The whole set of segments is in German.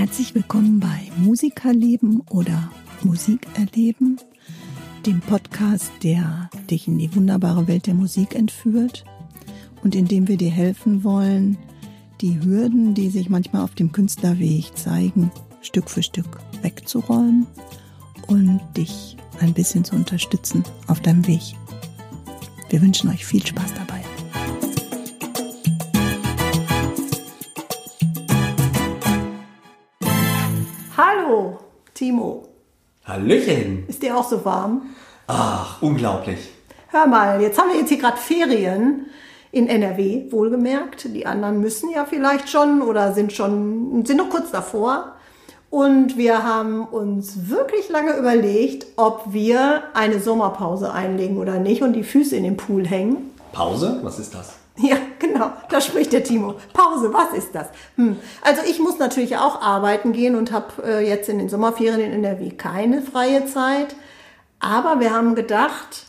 Herzlich willkommen bei Musikerleben oder Musikerleben, dem Podcast, der dich in die wunderbare Welt der Musik entführt und in dem wir dir helfen wollen, die Hürden, die sich manchmal auf dem Künstlerweg zeigen, Stück für Stück wegzuräumen und dich ein bisschen zu unterstützen auf deinem Weg. Wir wünschen euch viel Spaß dabei. Hallo, Timo. Hallöchen. Ist dir auch so warm? Ach, unglaublich. Hör mal, jetzt haben wir hier gerade Ferien in NRW, wohlgemerkt. Die anderen müssen ja vielleicht schon oder sind noch kurz davor. Und wir haben uns wirklich lange überlegt, ob wir eine Sommerpause einlegen oder nicht und die Füße in den Pool hängen. Pause? Was ist das? Ja, genau, da spricht der Timo. Pause, was ist das? Also ich muss natürlich auch arbeiten gehen und habe jetzt in den Sommerferien in NRW keine freie Zeit. Aber wir haben gedacht,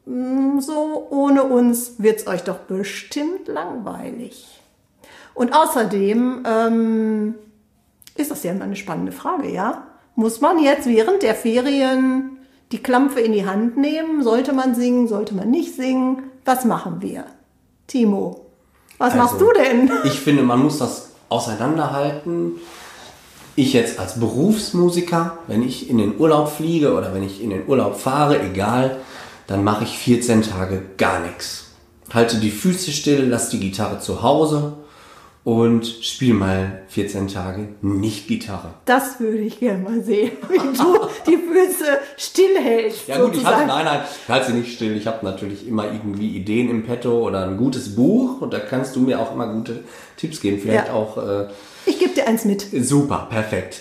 so ohne uns wird's euch doch bestimmt langweilig. Und außerdem ist das ja immer eine spannende Frage, ja? Muss man jetzt während der Ferien die Klampfe in die Hand nehmen? Sollte man singen? Sollte man nicht singen? Was machen wir? Timo, was machst du denn? Ich finde, man muss das auseinanderhalten. Ich jetzt als Berufsmusiker, wenn ich in den Urlaub fliege oder wenn ich in den Urlaub fahre, egal, dann mache ich 14 Tage gar nichts. Halte die Füße still, lasse die Gitarre zu Hause und spiele mal 14 Tage nicht Gitarre. Das würde ich gerne mal sehen, wie du die Füße stillhältst. Ja gut, ich halte sie nicht still. Ich habe natürlich immer irgendwie Ideen im Petto oder ein gutes Buch und da kannst du mir auch immer gute Tipps geben. Vielleicht auch... ich gebe dir eins mit. Super, perfekt.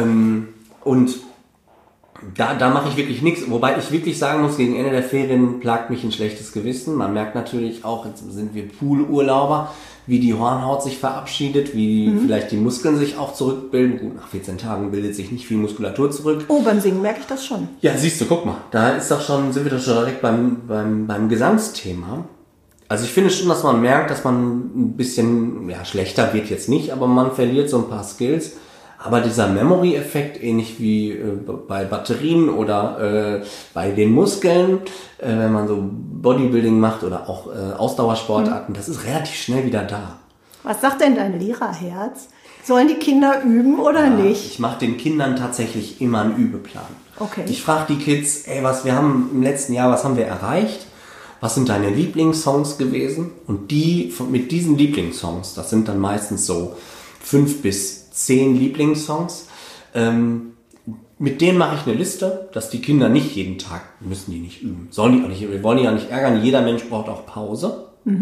Und da mache ich wirklich nichts. Wobei ich wirklich sagen muss, gegen Ende der Ferien plagt mich ein schlechtes Gewissen. Man merkt natürlich auch, jetzt sind wir Poolurlauber, wie die Hornhaut sich verabschiedet, wie vielleicht die Muskeln sich auch zurückbilden. Gut, nach 14 Tagen bildet sich nicht viel Muskulatur zurück. Oh, beim Singen merke ich das schon. Ja, siehst du, guck mal, sind wir doch schon direkt beim Gesangsthema. Also ich finde schon, dass man merkt, dass man ein bisschen, schlechter wird jetzt nicht, aber man verliert so ein paar Skills. Aber dieser Memory-Effekt, ähnlich wie bei Batterien oder bei den Muskeln, wenn man so Bodybuilding macht oder auch Ausdauersportarten, das ist relativ schnell wieder da. Was sagt denn dein Lehrerherz? Sollen die Kinder üben oder nicht? Ich mache den Kindern tatsächlich immer einen Übeplan. Okay. Ich frage die Kids, was haben wir erreicht? Was sind deine Lieblingssongs gewesen? Und mit diesen Lieblingssongs, das sind dann meistens so 5 bis 10 Lieblingssongs. Mit denen mache ich eine Liste, dass die Kinder nicht jeden Tag, müssen die nicht üben. Sollen die auch nicht, wir wollen die ja nicht ärgern, jeder Mensch braucht auch Pause.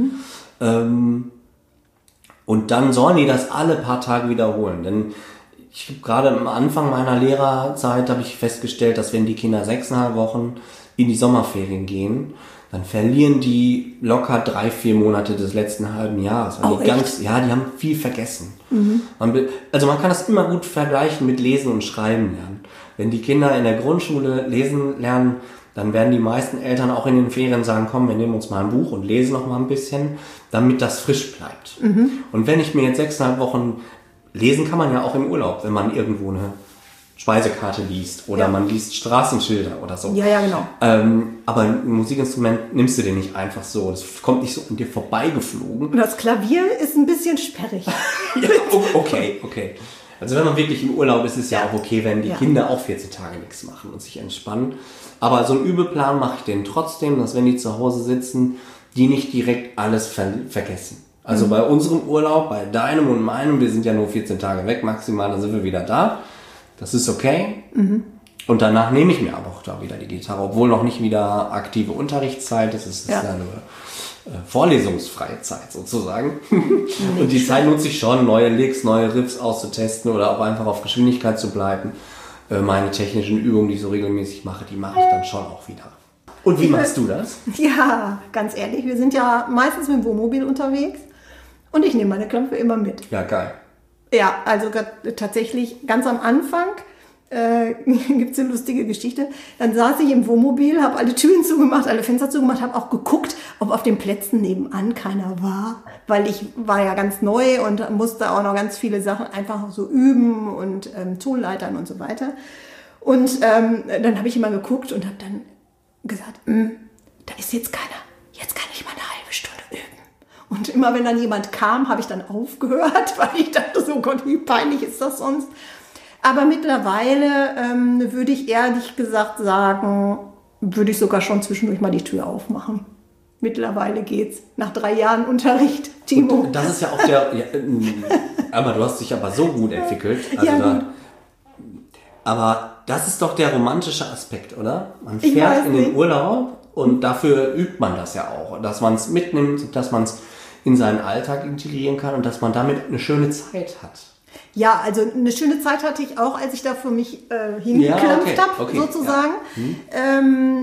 Und dann sollen die das alle paar Tage wiederholen. Denn ich habe gerade am Anfang meiner Lehrerzeit habe ich festgestellt, dass wenn die Kinder 6,5 Wochen in die Sommerferien gehen, dann verlieren die locker 3-4 Monate des letzten halben Jahres. Weil die haben viel vergessen. Man kann das immer gut vergleichen mit Lesen und Schreiben lernen. Wenn die Kinder in der Grundschule lesen lernen, dann werden die meisten Eltern auch in den Ferien sagen, komm, wir nehmen uns mal ein Buch und lesen noch mal ein bisschen, damit das frisch bleibt. Und wenn ich mir jetzt 6,5 Wochen, lesen kann man ja auch im Urlaub, wenn man irgendwo eine Speisekarte liest oder man liest Straßenschilder oder so. Ja, genau. Aber ein Musikinstrument nimmst du dir nicht einfach so. Das kommt nicht so an dir vorbeigeflogen. Und das Klavier ist ein bisschen sperrig. Ja, okay. Also wenn man wirklich im Urlaub ist, ist es ja auch okay, wenn die Kinder auch 14 Tage nichts machen und sich entspannen. Aber so einen Übeplan mache ich denen trotzdem, dass wenn die zu Hause sitzen, die nicht direkt alles vergessen. Also bei unserem Urlaub, bei deinem und meinem, wir sind ja nur 14 Tage weg maximal, dann sind wir wieder da. Das ist okay. Und danach nehme ich mir aber auch da wieder die Gitarre, obwohl noch nicht wieder aktive Unterrichtszeit ist. Es ist ja nur vorlesungsfreie Zeit sozusagen. Und die Zeit nutze ich schon, neue Licks, neue Riffs auszutesten oder auch einfach auf Geschwindigkeit zu bleiben. Meine technischen Übungen, die ich so regelmäßig mache, die mache ich dann schon auch wieder. Und wie machst du das? Ja, ganz ehrlich, wir sind ja meistens mit dem Wohnmobil unterwegs und ich nehme meine Klampfe immer mit. Ja, geil. Ja, also tatsächlich ganz am Anfang Gibt es eine lustige Geschichte. Dann saß ich im Wohnmobil, habe alle Türen zugemacht, alle Fenster zugemacht, habe auch geguckt, ob auf den Plätzen nebenan keiner war. Weil ich war ja ganz neu und musste auch noch ganz viele Sachen einfach so üben und Tonleitern und so weiter. Und dann habe ich immer geguckt und habe dann gesagt, da ist jetzt keiner. Jetzt kann ich mal eine halbe Stunde üben. Und immer wenn dann jemand kam, habe ich dann aufgehört, weil ich dachte so, Gott, wie peinlich ist das sonst? Aber mittlerweile würde ich ehrlich gesagt sagen, würde ich sogar schon zwischendurch mal die Tür aufmachen. Mittlerweile geht's. Nach 3 Jahren Unterricht, Timo. Und das ist ja auch der... Ja, aber du hast dich aber so gut entwickelt. Also ja, aber das ist doch der romantische Aspekt, oder? Man fährt in den Urlaub und dafür übt man das ja auch. Dass man es mitnimmt, dass man es in seinen Alltag integrieren kann und dass man damit eine schöne Zeit hat. Ja, also eine schöne Zeit hatte ich auch, als ich da für mich hingekämpft habe, sozusagen. Ja.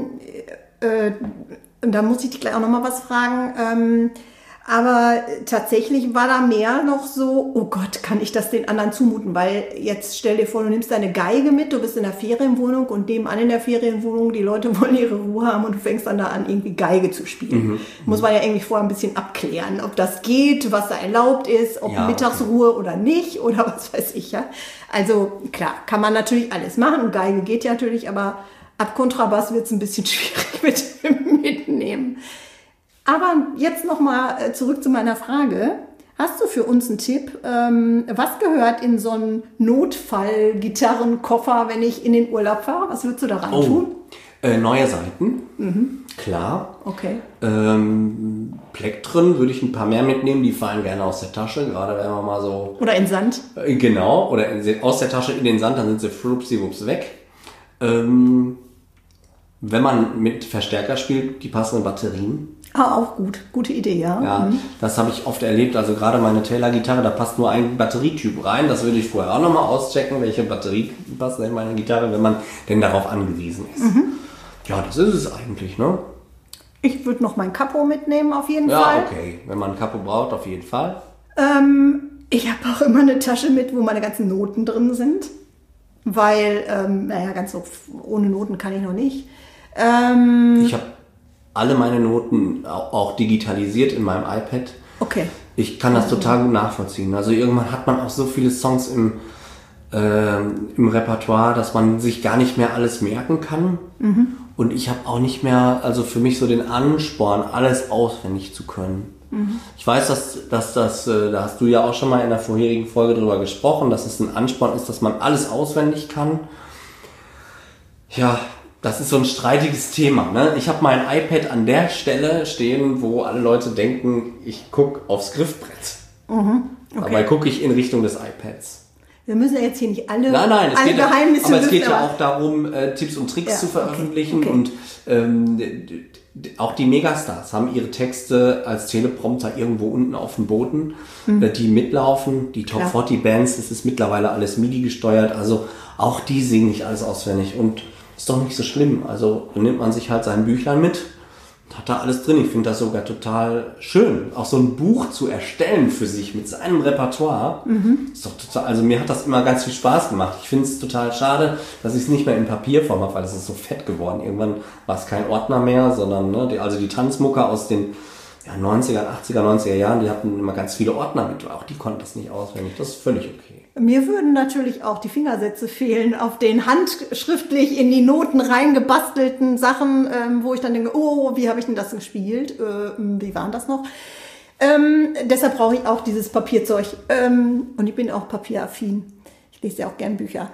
Und da muss ich dich gleich auch nochmal was fragen. Aber tatsächlich war da mehr noch so, oh Gott, kann ich das den anderen zumuten? Weil jetzt stell dir vor, du nimmst deine Geige mit, du bist in der Ferienwohnung und nebenan in der Ferienwohnung, die Leute wollen ihre Ruhe haben und du fängst dann da an, irgendwie Geige zu spielen. Muss man ja irgendwie vorher ein bisschen abklären, ob das geht, was da erlaubt ist, ob Mittagsruhe oder nicht oder was weiß ich, ja. Also klar, kann man natürlich alles machen und Geige geht ja natürlich, aber ab Kontrabass wird es ein bisschen schwierig mit dem Mitnehmen. Aber jetzt nochmal zurück zu meiner Frage. Hast du für uns einen Tipp? Was gehört in so einen Notfall-Gitarrenkoffer, wenn ich in den Urlaub fahre? Was würdest du da rein tun? Neue Saiten, klar. Okay. Plektren würde ich ein paar mehr mitnehmen, die fallen gerne aus der Tasche, gerade wenn man mal so... Oder in Sand. Genau, oder aus der Tasche in den Sand, dann sind sie flupsiwups weg. Wenn man mit Verstärker spielt, die passenden Batterien. Ah, auch gut. Gute Idee, ja. Ja, das habe ich oft erlebt. Also gerade meine Taylor-Gitarre, da passt nur ein Batterietyp rein. Das würde ich vorher auch nochmal auschecken, welche Batterie passt in meine Gitarre, wenn man denn darauf angewiesen ist. Ja, das ist es eigentlich, ne? Ich würde noch mein Capo mitnehmen, auf jeden Fall. Ja, okay. Wenn man ein Capo braucht, auf jeden Fall. Ich habe auch immer eine Tasche mit, wo meine ganzen Noten drin sind. Weil, ganz so ohne Noten kann ich noch nicht. Ich habe alle meine Noten auch digitalisiert in meinem iPad. Okay. Ich kann das total gut nachvollziehen. Also irgendwann hat man auch so viele Songs im Repertoire, dass man sich gar nicht mehr alles merken kann. Und ich habe auch nicht mehr, also für mich so den Ansporn, alles auswendig zu können. Ich weiß, dass das, da hast du ja auch schon mal in der vorherigen Folge drüber gesprochen, dass es ein Ansporn ist, dass man alles auswendig kann. Ja, das ist so ein streitiges Thema. Ne? Ich habe mein iPad an der Stelle stehen, wo alle Leute denken, ich gucke aufs Griffbrett. Okay. Dabei gucke ich in Richtung des iPads. Wir müssen ja jetzt hier nicht alle, nein, alle Geheimnisse aber es geht ja auch darum, Tipps und Tricks zu veröffentlichen. Okay. Und auch die Megastars haben ihre Texte als Teleprompter irgendwo unten auf dem Boden, die mitlaufen. Die Top 40 Bands, das ist mittlerweile alles MIDI gesteuert. Also auch die singen nicht alles auswendig. Und ist doch nicht so schlimm. Also nimmt man sich halt sein Büchlein mit, hat da alles drin. Ich finde das sogar total schön, auch so ein Buch zu erstellen für sich mit seinem Repertoire. Ist doch total, also mir hat das immer ganz viel Spaß gemacht. Ich finde es total schade, dass ich es nicht mehr in Papierform habe, weil es ist so fett geworden. Irgendwann war es kein Ordner mehr, sondern die Tanzmucker aus den 90er, 80er, 90er Jahren, die hatten immer ganz viele Ordner mit. Auch die konnten das nicht auswendig. Das ist völlig okay. Mir würden natürlich auch die Fingersätze fehlen auf den handschriftlich in die Noten reingebastelten Sachen, wo ich dann denke, oh, wie habe ich denn das gespielt? Wie war das noch? Deshalb brauche ich auch dieses Papierzeug. Und ich bin auch papieraffin. Ich lese ja auch gern Bücher.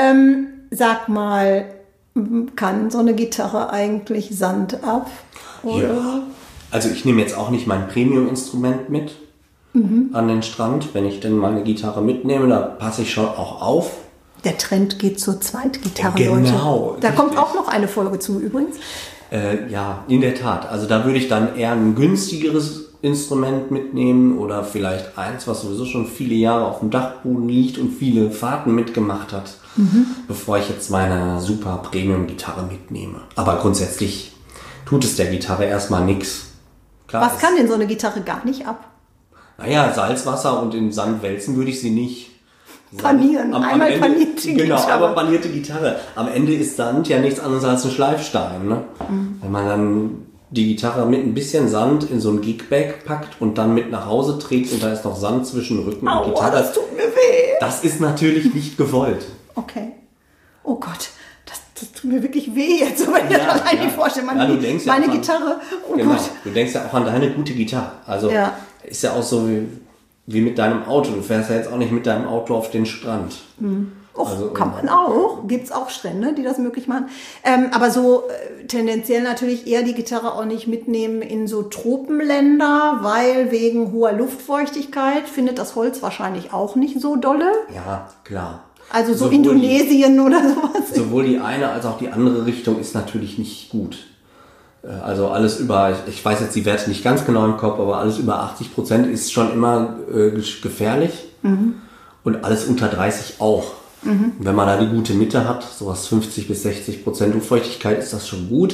Sag mal, kann so eine Gitarre eigentlich Sand ab? Oder? Ja. Also ich nehme jetzt auch nicht mein Premium-Instrument mit an den Strand. Wenn ich denn meine Gitarre mitnehme, da passe ich schon auch auf. Der Trend geht zur Zweitgitarre, genau, Leute. Da kommt auch noch eine Folge zu übrigens. Ja, in der Tat. Also da würde ich dann eher ein günstigeres Instrument mitnehmen oder vielleicht eins, was sowieso schon viele Jahre auf dem Dachboden liegt und viele Fahrten mitgemacht hat, bevor ich jetzt meine super Premium-Gitarre mitnehme. Aber grundsätzlich tut es der Gitarre erstmal nichts. Was kann denn so eine Gitarre gar nicht ab? Naja, Salzwasser und in Sand wälzen würde ich sie nicht. Panieren. Einmal Ende, paniert die genau, Gitarre. aber panierte Gitarre. Am Ende ist Sand ja nichts anderes als ein Schleifstein. Ne? Wenn man dann die Gitarre mit ein bisschen Sand in so ein Gigbag packt und dann mit nach Hause trägt und da ist noch Sand zwischen Rücken und Gitarre. Das tut mir weh. Das ist natürlich nicht gewollt. Okay. Oh Gott, das tut mir wirklich weh jetzt, wenn ich das allein nicht vorstelle. Du denkst ja Meine auch an, Gitarre, oh genau, Gott. du denkst ja auch an deine gute Gitarre. Also ist ja auch so wie mit deinem Auto. Du fährst ja jetzt auch nicht mit deinem Auto auf den Strand. Also, kann man auch. Gibt's auch Strände, die das möglich machen. Aber so tendenziell natürlich eher die Gitarre auch nicht mitnehmen in so Tropenländer, weil wegen hoher Luftfeuchtigkeit findet das Holz wahrscheinlich auch nicht so dolle. Ja, klar. Also so Indonesien oder sowas. Sowohl die eine als auch die andere Richtung ist natürlich nicht gut. Also alles über, ich weiß jetzt die Werte nicht ganz genau im Kopf, aber alles über 80% ist schon immer gefährlich. Und alles unter 30 auch. Wenn man da die gute Mitte hat, sowas 50-60% Luftfeuchtigkeit, ist das schon gut.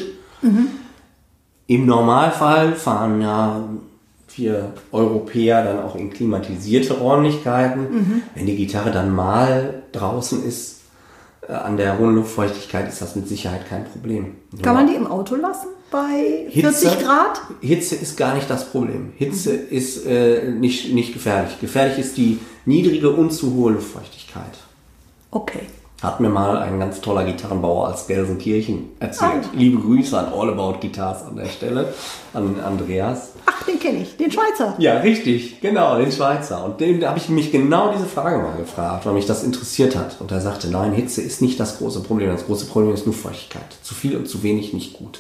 Im Normalfall fahren ja wir Europäer dann auch in klimatisierte Räumlichkeiten. Wenn die Gitarre dann mal draußen ist, an der hohen Luftfeuchtigkeit, ist das mit Sicherheit kein Problem. Kann man die im Auto lassen bei 40 Grad? Hitze ist gar nicht das Problem. Hitze ist nicht gefährlich. Gefährlich ist die niedrige und zu hohe Luftfeuchtigkeit. Okay. Hat mir mal ein ganz toller Gitarrenbauer aus Gelsenkirchen erzählt. Liebe Grüße an All About Guitars an der Stelle, an Andreas. Ach, den kenne ich, den Schweizer. Ja, richtig, genau, den Schweizer. Und dem habe ich mich genau diese Frage mal gefragt, weil mich das interessiert hat. Und er sagte, nein, Hitze ist nicht das große Problem. Das große Problem ist Luftfeuchtigkeit. Zu viel und zu wenig nicht gut.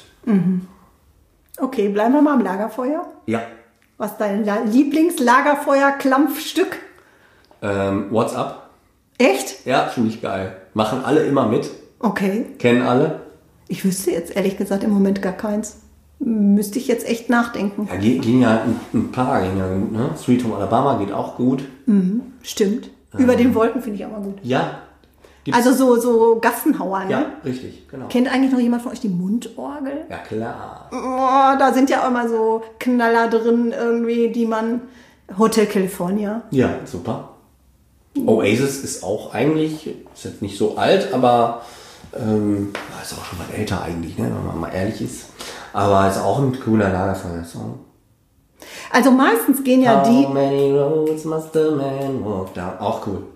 Okay, bleiben wir mal am Lagerfeuer. Ja. Was ist dein Lieblingslagerfeuer-Klampfstück? What's Up? Echt? Ja, finde ich geil. Machen alle immer mit. Okay. Kennen alle. Ich wüsste jetzt ehrlich gesagt im Moment gar keins. Müsste ich jetzt echt nachdenken. Ja, gehen ja ein paar, gehen ja, ne? Sweet Home Alabama geht auch gut. Stimmt. Über den Wolken finde ich auch mal gut. Ja. Also so Gassenhauer, ne? Ja, richtig, genau. Kennt eigentlich noch jemand von euch die Mundorgel? Ja, klar. Oh, da sind ja auch immer so Knaller drin irgendwie, die man... Hotel California. Ja, super. Oasis ist auch eigentlich, ist jetzt nicht so alt, aber ist auch schon mal älter eigentlich, ne, wenn man mal ehrlich ist. Aber ist auch ein cooler Lagerfeuer-Song. Also meistens gehen ja How many roads must a man walk down? Auch cool.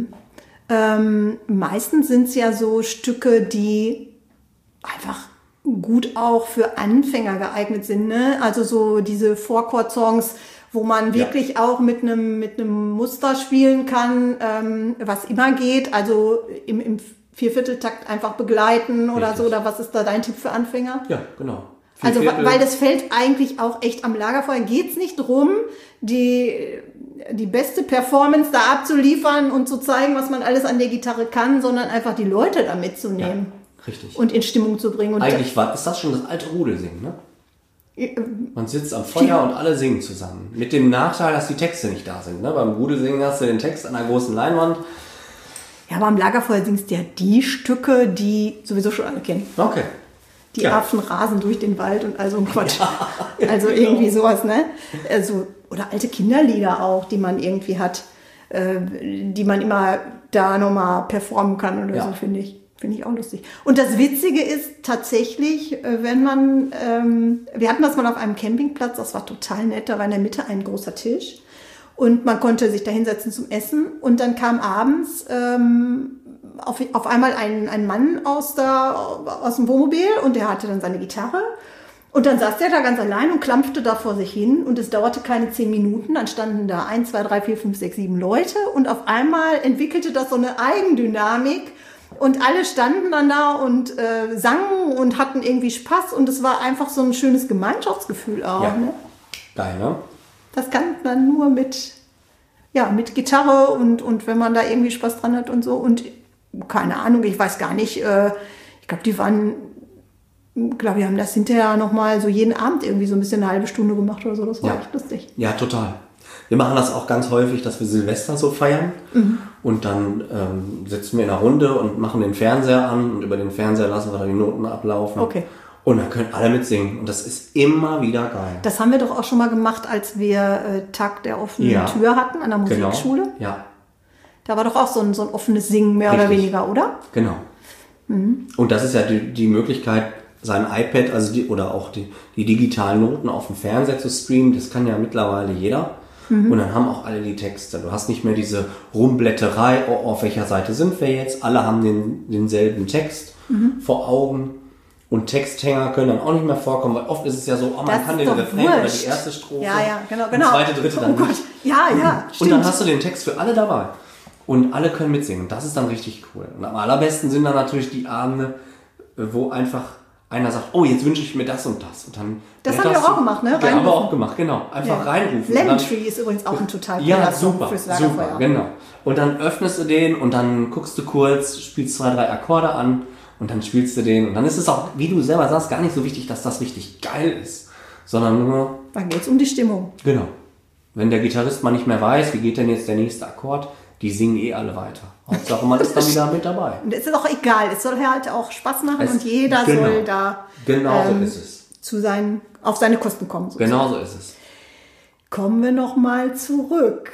Meistens sind es ja so Stücke, die einfach gut auch für Anfänger geeignet sind, ne? Also so diese Four-Chord-Songs, wo man wirklich auch mit einem Muster spielen kann, was immer geht. Also im Viervierteltakt einfach begleiten oder so. Oder was ist da dein Tipp für Anfänger? Ja, genau. Also weil das fällt eigentlich auch echt am Lagerfeuer. Geht es nicht drum, die beste Performance da abzuliefern und zu zeigen, was man alles an der Gitarre kann, sondern einfach die Leute da mitzunehmen. Ja, richtig. Und in Stimmung zu bringen. Und eigentlich ist das schon das alte Rudelsingen, ne? Man sitzt am Feuer und alle singen zusammen. Mit dem Nachteil, dass die Texte nicht da sind. Ne? Beim Rudelsingen hast du den Text an einer großen Leinwand. Ja, aber am Lagerfeuer singst du ja die Stücke, die sowieso schon alle kennen. Okay. Die Affen rasen durch den Wald und all so ein Quatsch. Ja, also irgendwie sowas, ne? Also, oder alte Kinderlieder auch, die man irgendwie hat, die man immer da nochmal performen kann oder so, finde ich. Finde ich auch lustig. Und das Witzige ist tatsächlich, wenn man, wir hatten das mal auf einem Campingplatz, das war total nett, da war in der Mitte ein großer Tisch und man konnte sich da hinsetzen zum Essen und dann kam abends auf einmal ein Mann aus dem Wohnmobil und der hatte dann seine Gitarre und dann saß der da ganz allein und klampfte da vor sich hin und es dauerte keine 10 Minuten, dann standen da 1, 2, 3, 4, 5, 6, 7 Leute und auf einmal entwickelte das so eine Eigendynamik. Und alle standen dann da und sangen und hatten irgendwie Spaß und es war einfach so ein schönes Gemeinschaftsgefühl auch. Ja. Ne? Geil, ne? Das kann man nur mit Gitarre und wenn man da irgendwie Spaß dran hat und so. Und keine Ahnung, ich weiß gar nicht, ich glaube, wir haben das hinterher nochmal so jeden Abend irgendwie so ein bisschen eine halbe Stunde gemacht oder so. Das war echt lustig. Ja, total. Wir machen das auch ganz häufig, dass wir Silvester so feiern und dann sitzen wir in einer Runde und machen den Fernseher an und über den Fernseher lassen wir dann die Noten ablaufen. Okay. Und dann können alle mitsingen und das ist immer wieder geil. Das haben wir doch auch schon mal gemacht, als wir Tag der offenen Tür hatten an der Musikschule. Genau. Ja. Da war doch auch so ein offenes Singen mehr oder weniger, oder? Genau. Und das ist ja die Möglichkeit, sein iPad, oder auch die digitalen Noten auf dem Fernseher zu streamen. Das kann ja mittlerweile jeder. Und dann haben auch alle die Texte. Du hast nicht mehr diese Rumblätterei, auf welcher Seite sind wir jetzt? Alle haben denselben Text vor Augen. Und Texthänger können dann auch nicht mehr vorkommen, weil oft ist es ja so, man kann den Refrain oder die erste Strophe, genau. die zweite, dritte dann nicht. Ja, und stimmt. dann hast du den Text für alle dabei. Und alle können mitsingen. Das ist dann richtig cool. Und am allerbesten sind dann natürlich die Abende, wo einfach einer sagt, oh, jetzt wünsche ich mir das und das. Und dann das haben wir auch gemacht, ne? Ja, haben wir auch gemacht, genau. Einfach reinrufen. Lemon Tree ist übrigens auch ein total cooler Song fürs Lagerfeuer. Super, genau. Und dann öffnest du den und dann guckst du kurz, spielst 2, 3 Akkorde an und dann spielst du den. Und dann ist es auch, wie du selber sagst, gar nicht so wichtig, dass das richtig geil ist, sondern nur... Dann geht es um die Stimmung. Genau. Wenn der Gitarrist mal nicht mehr weiß, wie geht denn jetzt der nächste Akkord, die singen alle weiter. Hauptsache, man ist dann wieder mit dabei. Und es ist auch egal, es soll halt auch Spaß machen und jeder soll da genau so ist es. Auf seine Kosten kommen. Sozusagen. Genau so ist es. Kommen wir noch mal zurück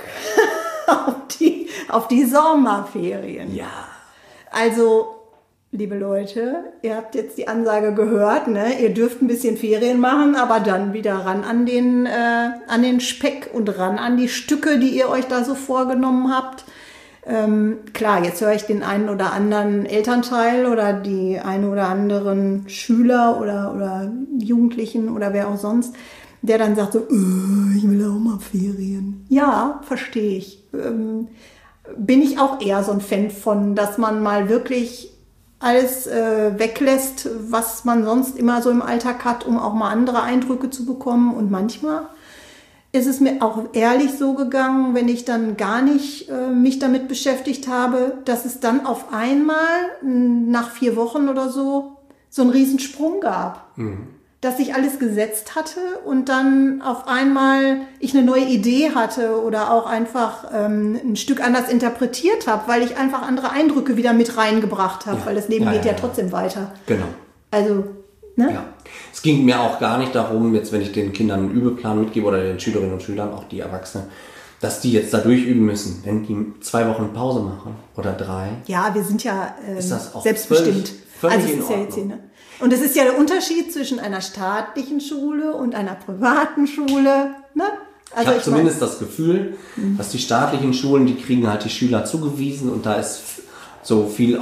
auf die Sommerferien. Ja. Also, liebe Leute, ihr habt jetzt die Ansage gehört, ne? Ihr dürft ein bisschen Ferien machen, aber dann wieder ran an den Speck und ran an die Stücke, die ihr euch da so vorgenommen habt. Klar, jetzt höre ich den einen oder anderen Elternteil oder die einen oder anderen Schüler oder Jugendlichen oder wer auch sonst, der dann sagt so, ich will auch mal Ferien. Ja, verstehe ich. Bin ich auch eher so ein Fan von, dass man mal wirklich alles weglässt, was man sonst immer so im Alltag hat, um auch mal andere Eindrücke zu bekommen. Und manchmal ist es mir auch ehrlich so gegangen, wenn ich dann gar nicht mich damit beschäftigt habe, dass es dann auf einmal nach 4 Wochen oder so einen Riesensprung gab. Dass sich alles gesetzt hatte und dann auf einmal ich eine neue Idee hatte oder auch einfach ein Stück anders interpretiert habe, weil ich einfach andere Eindrücke wieder mit reingebracht habe, weil das Leben geht ja trotzdem weiter. Genau. Also, ne? Ja. Es ging mir auch gar nicht darum, jetzt wenn ich den Kindern einen Übeplan mitgebe oder den Schülerinnen und Schülern, auch die Erwachsenen, dass die jetzt da durchüben müssen. Wenn die 2 Wochen Pause machen oder 3. Ja, wir sind ja ist das auch selbstbestimmt. Völlig also in ist ja Ordnung. jetzt hier, ne? Und es ist ja der Unterschied zwischen einer staatlichen Schule und einer privaten Schule. Ne? Also ich habe zumindest das Gefühl, dass die staatlichen Schulen, die kriegen halt die Schüler zugewiesen und da ist so viel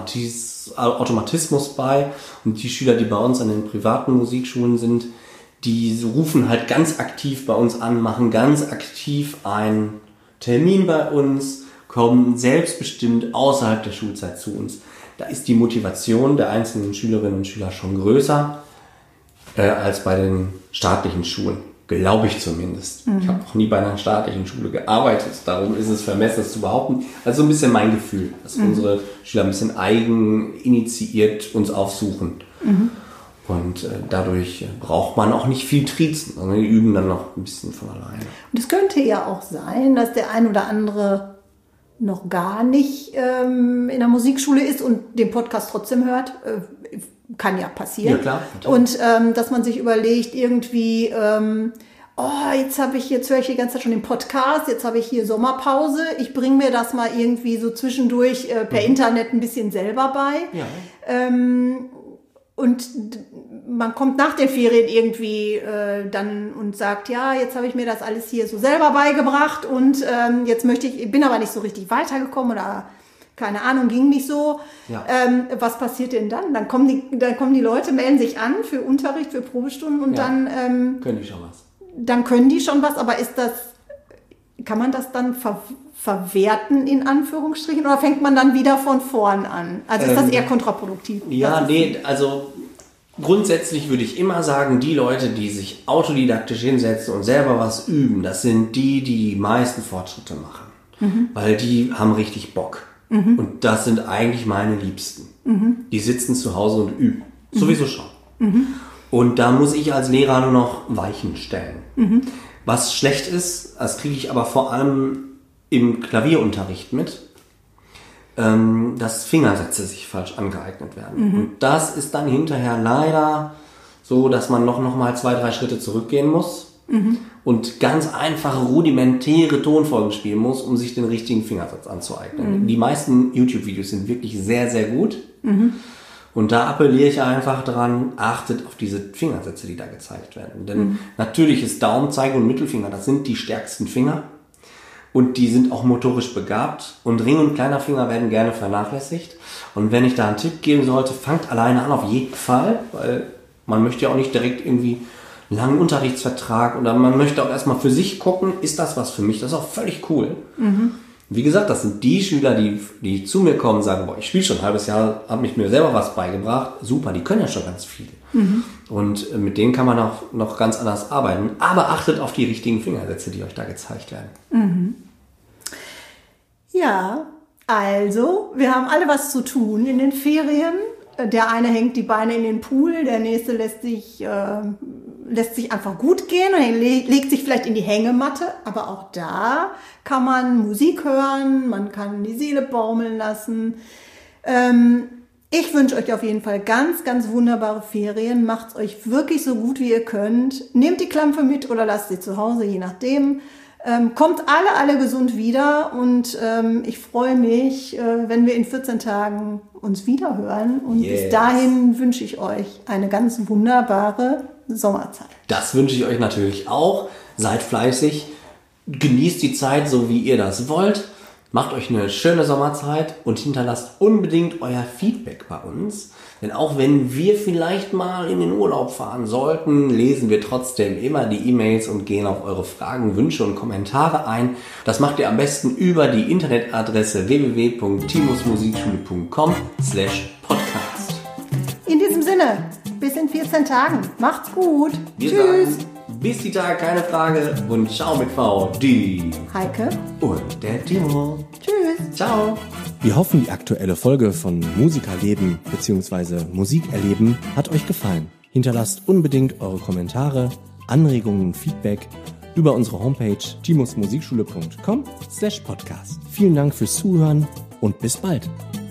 Automatismus bei. Und die Schüler, die bei uns an den privaten Musikschulen sind, die rufen halt ganz aktiv bei uns an, machen ganz aktiv einen Termin bei uns, kommen selbstbestimmt außerhalb der Schulzeit zu uns. Da ist die Motivation der einzelnen Schülerinnen und Schüler schon größer als bei den staatlichen Schulen. Glaube ich zumindest. Ich habe noch nie bei einer staatlichen Schule gearbeitet. Darum ist es vermessen, das zu behaupten. Also so ein bisschen mein Gefühl, dass unsere Schüler ein bisschen eigen initiiert uns aufsuchen. Und dadurch braucht man auch nicht viel triezen. sondern die üben dann noch ein bisschen von alleine. Und es könnte ja auch sein, dass der ein oder andere noch gar nicht in der Musikschule ist und den Podcast trotzdem hört. Kann ja passieren. Ja, klar. Und dass man sich überlegt, irgendwie, jetzt höre ich die ganze Zeit schon den Podcast, jetzt habe ich hier Sommerpause, ich bringe mir das mal irgendwie so zwischendurch per Internet ein bisschen selber bei. Ja. Und man kommt nach den Ferien irgendwie dann und sagt, ja, jetzt habe ich mir das alles hier so selber beigebracht und jetzt bin aber nicht so richtig weitergekommen oder keine Ahnung, ging nicht so. Ja. Was passiert denn dann? Dann kommen die Leute, melden sich an für Unterricht, für Probestunden und dann können die schon was. Dann können die schon was, aber kann man das dann verwerten in Anführungsstrichen oder fängt man dann wieder von vorn an? Also ist das eher kontraproduktiv? Ja, nee, also grundsätzlich würde ich immer sagen, die Leute, die sich autodidaktisch hinsetzen und selber was üben, das sind die meisten Fortschritte machen. Weil die haben richtig Bock. Und das sind eigentlich meine Liebsten. Die sitzen zu Hause und üben. Sowieso schon. Und da muss ich als Lehrer nur noch Weichen stellen. Was schlecht ist, das kriege ich aber vor allem im Klavierunterricht mit, dass Fingersätze sich falsch angeeignet werden. Und das ist dann hinterher leider so, dass man noch mal 2, 3 Schritte zurückgehen muss. und ganz einfache, rudimentäre Tonfolgen spielen muss, um sich den richtigen Fingersatz anzueignen. Die meisten YouTube-Videos sind wirklich sehr, sehr gut. Und da appelliere ich einfach dran, achtet auf diese Fingersätze, die da gezeigt werden. Denn natürlich ist Daumen, Zeige und Mittelfinger, das sind die stärksten Finger. Und die sind auch motorisch begabt. Und Ring- und kleiner Finger werden gerne vernachlässigt. Und wenn ich da einen Tipp geben sollte, fangt alleine an auf jeden Fall, weil man möchte ja auch nicht direkt irgendwie einen langen Unterrichtsvertrag oder man möchte auch erstmal für sich gucken, ist das was für mich? Das ist auch völlig cool. Wie gesagt, das sind die Schüler, die zu mir kommen und sagen, boah, ich spiele schon ein halbes Jahr, habe mir selber was beigebracht. Super, die können ja schon ganz viel. Und mit denen kann man auch noch ganz anders arbeiten. Aber achtet auf die richtigen Fingersätze, die euch da gezeigt werden. Ja, also, wir haben alle was zu tun in den Ferien. Der eine hängt die Beine in den Pool, der nächste lässt sich einfach gut gehen und legt sich vielleicht in die Hängematte. Aber auch da kann man Musik hören, man kann die Seele baumeln lassen. Ich wünsche euch auf jeden Fall ganz, ganz wunderbare Ferien. Macht's euch wirklich so gut, wie ihr könnt. Nehmt die Klampfe mit oder lasst sie zu Hause, je nachdem. Kommt alle gesund wieder und ich freue mich, wenn wir in 14 Tagen uns wieder hören. Und bis dahin wünsche ich euch eine ganz wunderbare Sommerzeit. Das wünsche ich euch natürlich auch. Seid fleißig, genießt die Zeit so, wie ihr das wollt. Macht euch eine schöne Sommerzeit und hinterlasst unbedingt euer Feedback bei uns. Denn auch wenn wir vielleicht mal in den Urlaub fahren sollten, lesen wir trotzdem immer die E-Mails und gehen auf eure Fragen, Wünsche und Kommentare ein. Das macht ihr am besten über die Internetadresse www.timosmusikschule.com/podcast. In diesem Sinne, bis in 14 Tagen. Macht's gut. Wir Tschüss. sagen, bis die Tage, keine Frage. Und ciao mit V, die Heike und der Timo. Tschüss. Ciao. Wir hoffen, die aktuelle Folge von Musikerleben bzw. Musikerleben hat euch gefallen. Hinterlasst unbedingt eure Kommentare, Anregungen und Feedback über unsere Homepage timosmusikschule.com/podcast. Vielen Dank fürs Zuhören und bis bald.